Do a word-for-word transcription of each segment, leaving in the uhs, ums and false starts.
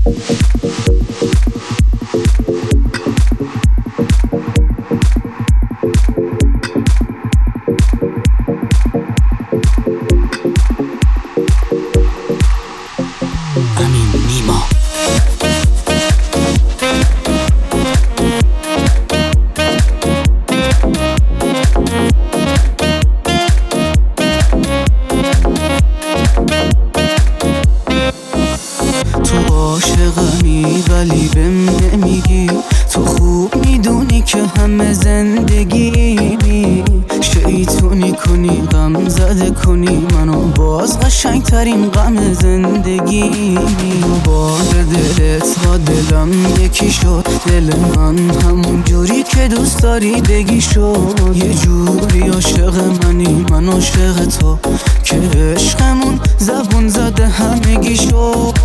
عاشقمی ولی بهم نمیگی، تو خوب میدونی که همه زندگیمی شیطونی کنی، غم زده کنی منو، باز قشنگ ترین غم زندگیمی. باد دلت با دلم یکی شد، دل من همون جوری که دوست داری بگی شد. یه جوری عاشق منی من عاشق تو که عشقمون زبون زده همگی شد.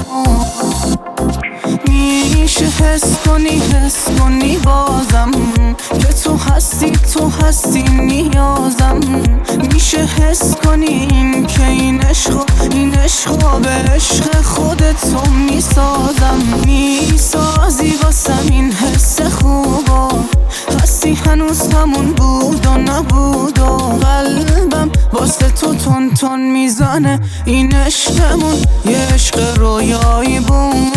میشه حس کنی حس کنی بازم که تو هستی تو هستی نیازم. میشه حس کنی این که این عشق این عشق به عشق خودت تو میسازم. میسازی واسم این حس خوبا، هستی هنوز همون بود و نبود و قلبم واسه تو تون تون میزنه. این عشقمون یه عشق رویایی بود.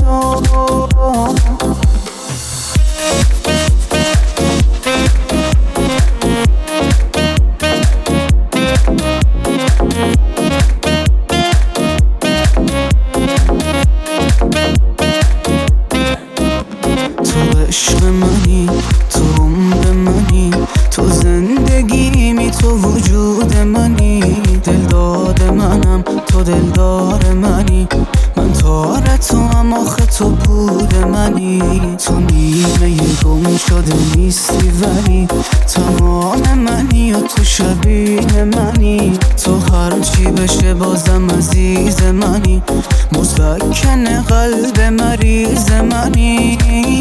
تو عشق منی، تو عمر منی، تو زندگیمی، تو وجود منی. دلداد منم تو دلدار منی، من تار تو هم آخه تو بود منی. تو نیمه گم شده نیستی ولی تمام منی و تو شبیه منی. تو هرچی بشه بازم عزیز منی، مسکن قلب مریض منی.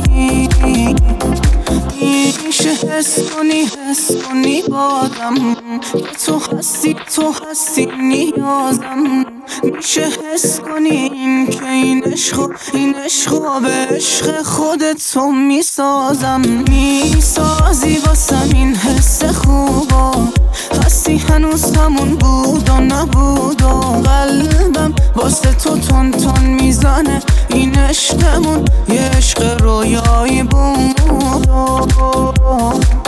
میشه حس کنی حس کنی بازم که تو هستی تو هستی نیازم. میشه حس کنی این که این عشق این عشق به عشق خودت تو میسازم. میسازی واسم این حس خوبا، هستی هنوز همون بود و نبود و قلبم واسه تو تون تون میزنه. این عشقمون یه عشق رویایی بود.